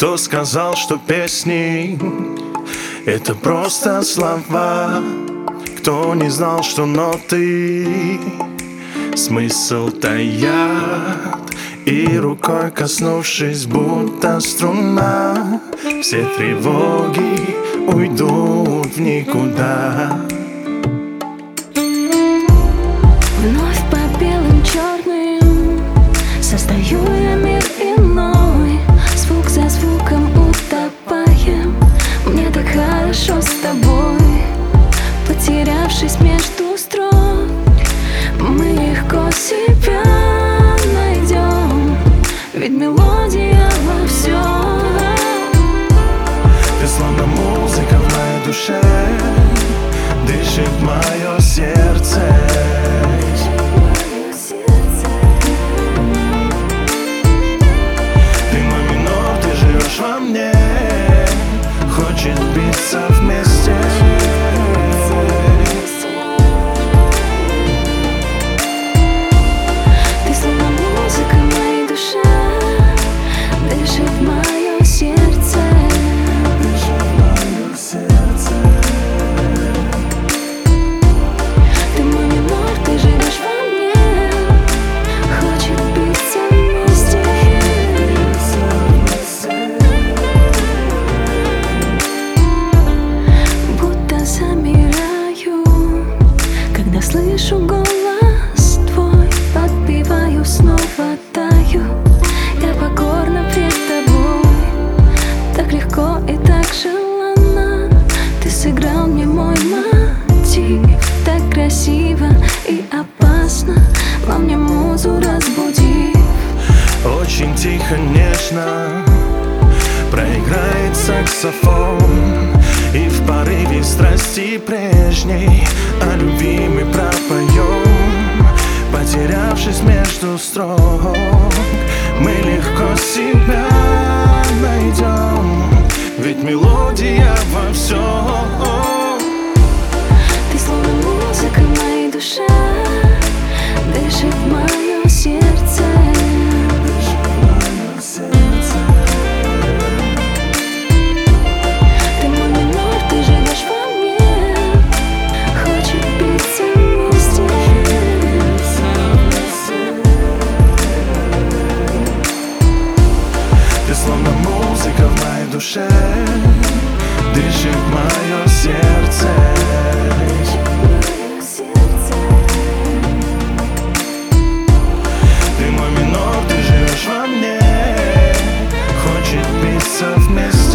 Кто сказал, что песни — это просто слова? Кто не знал, что ноты смысл таят? И рукой коснувшись, будто струна, все тревоги уйдут в никуда. Вновь по белым черным создаю я мир иной. Звук за звуком утопаем. Мне так хорошо с тобой. Потерявшись между строк, мы легко себя найдем. Ведь мелодия во всем. Ты словно музыка в моей душе, дышит мое сердце. Ты мой минор, ты живешь во мне, хочет биться вместе. Ты словно музыка в моей душе, дышит мое сердце. Ты мой минор, ты живешь во мне, хочет биться вместе. Будто замираю, когда слышу голос твой. Подпеваю, снова таю, я покорна пред тобой. Так легко и так желанно ты сыграл мне мой мотив. Так красиво и опасно, во мне музу разбудив. Очень тихо, нежно проиграет саксофон, и в порыве страсти прежней о любви мы пропоем. Потерявшись между строк, мы легко себя найдем. Ведь мелодия во всем. Ты словно музыка в моей душе, дышит мое сердце. Ты мой минор, ты живешь во мне, хочет биться вместе. Ты словно музыка в моей душе, дышит мое сердце. Ты мой минор, ты живешь во мне, хочет биться вместе.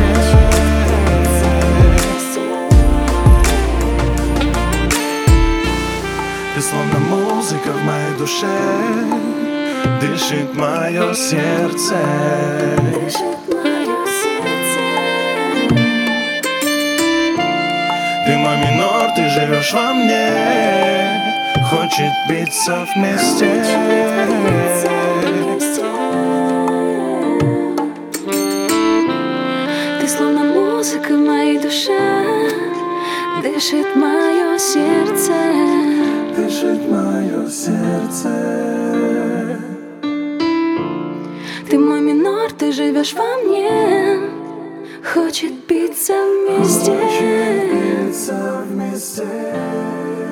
Ты словно музыка в моей душе, дышит мое сердце. Ты мой минор, ты живешь во мне, хочет биться вместе. Ты словно музыка в моей душе, дышит мое сердце. Дышит мое сердце. Ты мой минор, ты живешь во мне, хочет биться вместе. Хочет биться вместе.